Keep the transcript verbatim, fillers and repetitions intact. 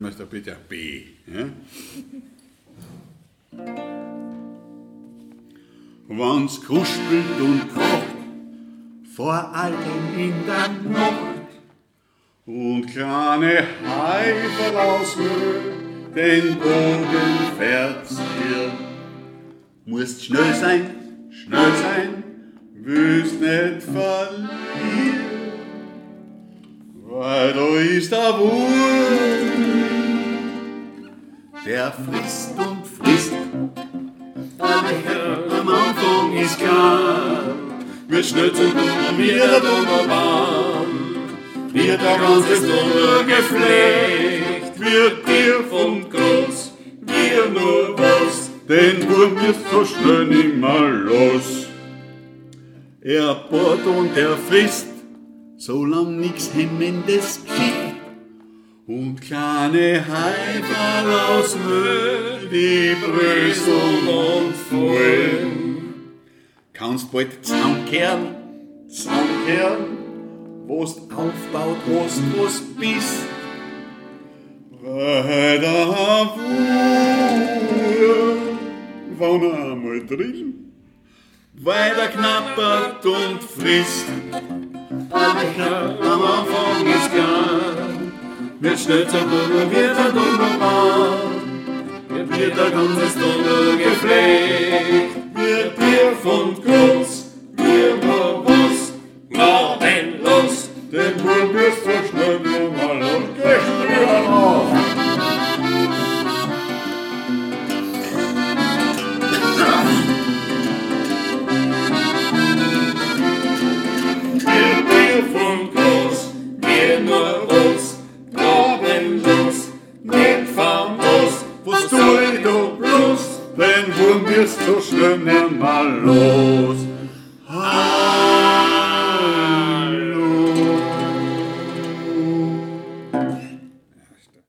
Meister Peter B. Ja? Wann's kruspelt und kocht, vor allem in der Nacht, und kleine Heiferl aus Müll den Bogen verziert, musst schnell sein, schnell sein, willst nicht verlieren, weil da ist der Wurm, der frisst und frisst. Am Anfang ist klar, wird schnell zum Dummer, wieder dummer Mann, wird ein ganzes Dummer Geflecht, wird tief und groß, wir nur was, den Wurm wird so schnell nimmer los. Er bohrt und er frisst, solang nix Hemmendes geschieht. Und kleine Heiferl aus Müll, die bröseln und fallen. Kannst bald zusammenkehren, zusammenkehren, wo's aufbaut, wo's, wo's bist. Weil der Wurm, wann er einmal drin, weil er knappert und frisst. Am Anfang ist klar, wird schnell zum Dummer, wird ein dummer Mann, wird ein ganzes Dummer Geflecht, wird tief und groß, wir nur was, gnadenlos, den Wurm wirst du schnell nimmer los, gleich wieder auf. Wird tief und groß, wir nur was, nicht famos, was tu du bloß, den Wurm wirst du schnell nimmer los.